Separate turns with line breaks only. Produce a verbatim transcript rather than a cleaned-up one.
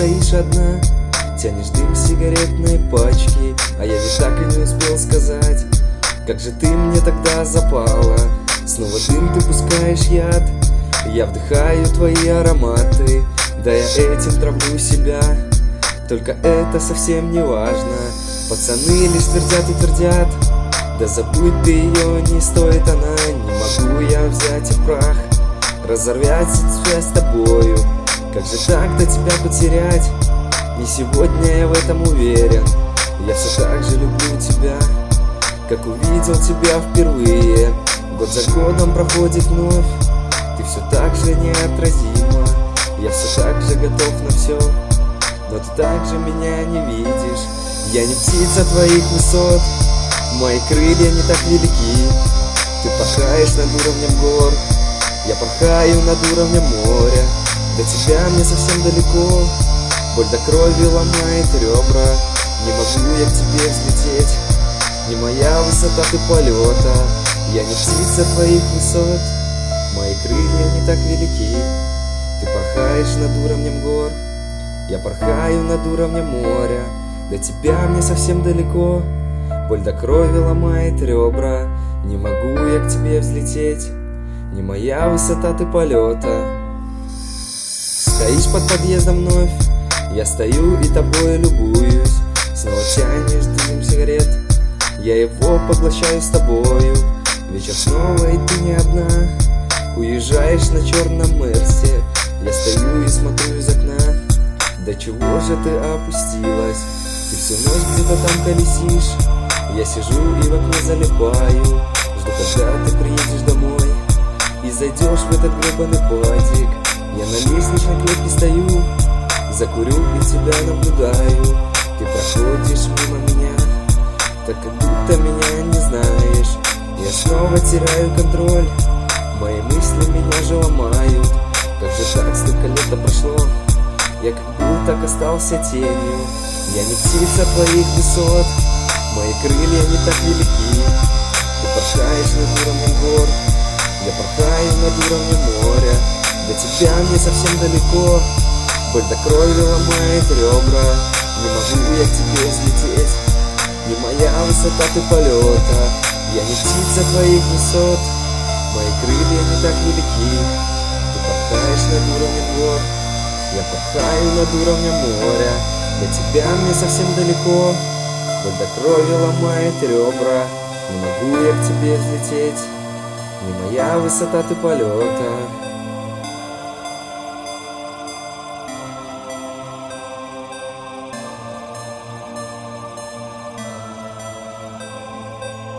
стоишь одна, тянешь дым сигаретной пачки, а я ведь так и не успел сказать, как же ты мне тогда запала. Снова дым ты пускаешь яд, я вдыхаю твои ароматы, да я этим травлю себя, только это совсем не важно. Пацаны лишь твердят и твердят, да забудь ты ее, не стоит она. Не могу я взять и прах, разорвать связь с тобою. Как же так-то тебя потерять? Не сегодня я в этом уверен. Я все так же люблю тебя, как увидел тебя впервые. Год за годом проходит вновь, ты все так же неотразима. Я все так же готов на все, но ты так же меня не видишь. Я не птица твоих высот, мои крылья не так велики. Ты порхаешь над уровнем гор, я порхаю над уровнем моря. До тебя мне совсем далеко, боль до крови ломает ребра. Не могу я к тебе взлететь, не моя высота ты полета. Я не птица твоих высот, мои крылья не так велики. Ты порхаешь над уровнем гор, я порхаю над уровнем моря. До тебя мне совсем далеко, боль до крови ломает ребра. Не могу я к тебе взлететь, не моя высота ты полета. Стоишь под подъездом вновь, я стою и тобой любуюсь. Снова тянешь дым сигарет, я его поглощаю с тобою. Вечер снова и ты не одна, уезжаешь на черном Мерсе. Я стою и смотрю из окна, до чего же ты опустилась? Ты всю ночь где-то там колесишь, я сижу и в окне залипаю. Жду, когда ты приедешь домой и зайдешь в этот гребаный падик. Я на лестничной клетке стою, закурю и тебя наблюдаю. Ты проходишь мимо меня, так как будто меня не знаешь. Я снова теряю контроль, мои мысли меня же ломают. Как же так, столько лет прошло, я как был, так остался тенью. Я не птица твоих высот, мои крылья не так велики. Ты порхаешь над уровнем гор, я порхаю над уровнем моря. До тебя мне совсем далеко, боль до крови ломает ребра. Не могу я к тебе взлететь, не моя высота ты полета. Я не птица твоих высот, мои крылья не так велики. Ты порхаешь над уровнем гор, я порхаю над уровнем моря. До тебя мне совсем далеко, боль до крови ломает ребра. Не могу я к тебе взлететь, не моя высота ты полета.